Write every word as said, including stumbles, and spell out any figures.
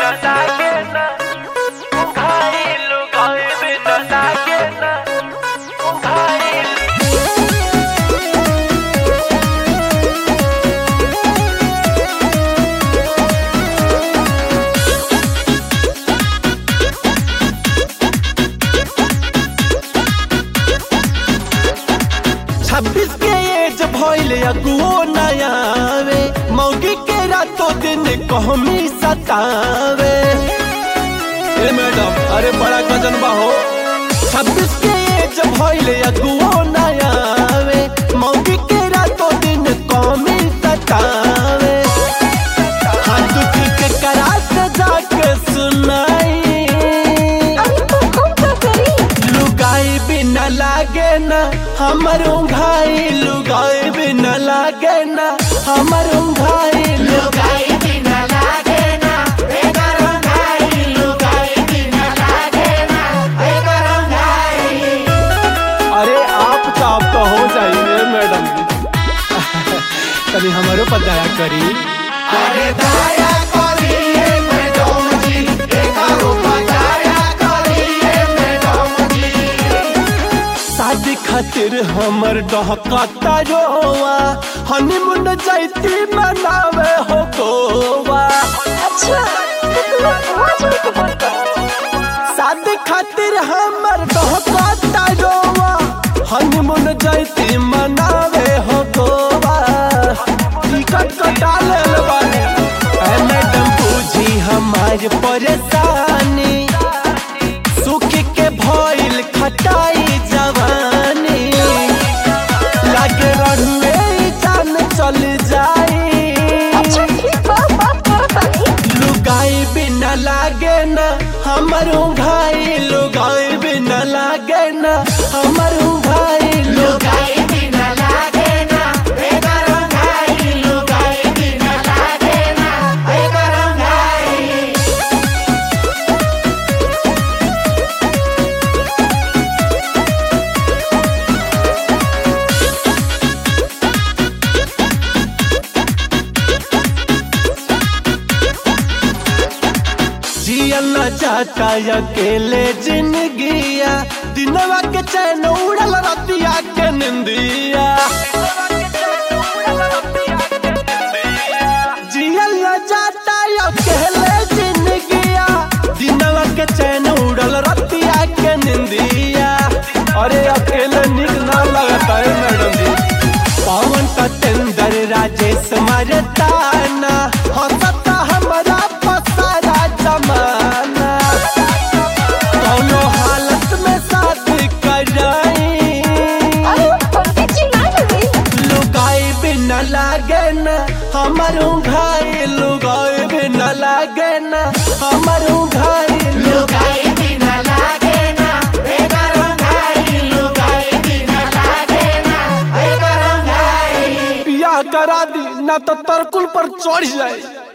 बिना लागे ना उघाई लुगाई बिना लागे ना उघाई। छब्बीस के एज भइल अगुओ नयावे मौगी के रातों दिन कहमी सतावे। ए मैडम अरे बड़ा गजन बा हो। छब्बीस के एज भइल अगुओ नयावे मौगी के रातों दिन कहमी सतावे। हाँ दुख के करा से जाके सुनाई लुगाई बिना लागे ना हमर उंघाई लुगाई बिना लागे ना हमर उंघाई लुगाई बिना लागे ना बेगर उंघाई लुगाई बिना लागे ना बेगर उंघाई। अरे आप तो आप तो हो जाइए मैडम कभी हमारे पर दया करी। अरे दया करिए मैडम जी बेगर ऊपर दया करिए मैडम जी। शादी खातिर हमर डहकता रोवा हनीमून जाइती मनावे हो गोवा। अच्छा तो तू आवाज में तो बोल कर शादी खातिर हमर डहकता रोवा हनीमून जाइती मनावे हो गोवा। टिकट कटा लेल बानी ऐ मैडम बुझी हमार परेशानी सुख के भइल खटाई जवानी लागे रहुए जान चल जाई। अच्छा ठीक बा बात करत नहीं लुगाई बिना लागे ना हमर उंघाई लुगाई बिना लागे ना हमर उंघाई लुगाई बिना लागे ना बेगर उंघाई लुगाई बिना लागे ना बेगर उंघाई। जियल न जाता अकेले जिंदगिया दिनवा के चैन उड़ल रतिया के निंदिया। जियल न जाता अकेले जिंदगिया दिनवा के चैन उड़ल रतिया के निंदिया। अरे अकेले निक ना लगता है मैडम जी। पवन का तेंदर राजेश मरताना हंसता हमारा पसारा जमाना दोनों हालत में साथ कराई। अरे पंडित जी ना लगे लुगाई बिना लागे ना हमर उंघाई लुगाई बिना लागे ना हमर उंघाई लुगाई बिना लागे ना बेगर उंघाई लुगाई बिना लागे ना बेगर उंघाई। बियाह करा दी ना तो तरकुल पर चढ़ जाए।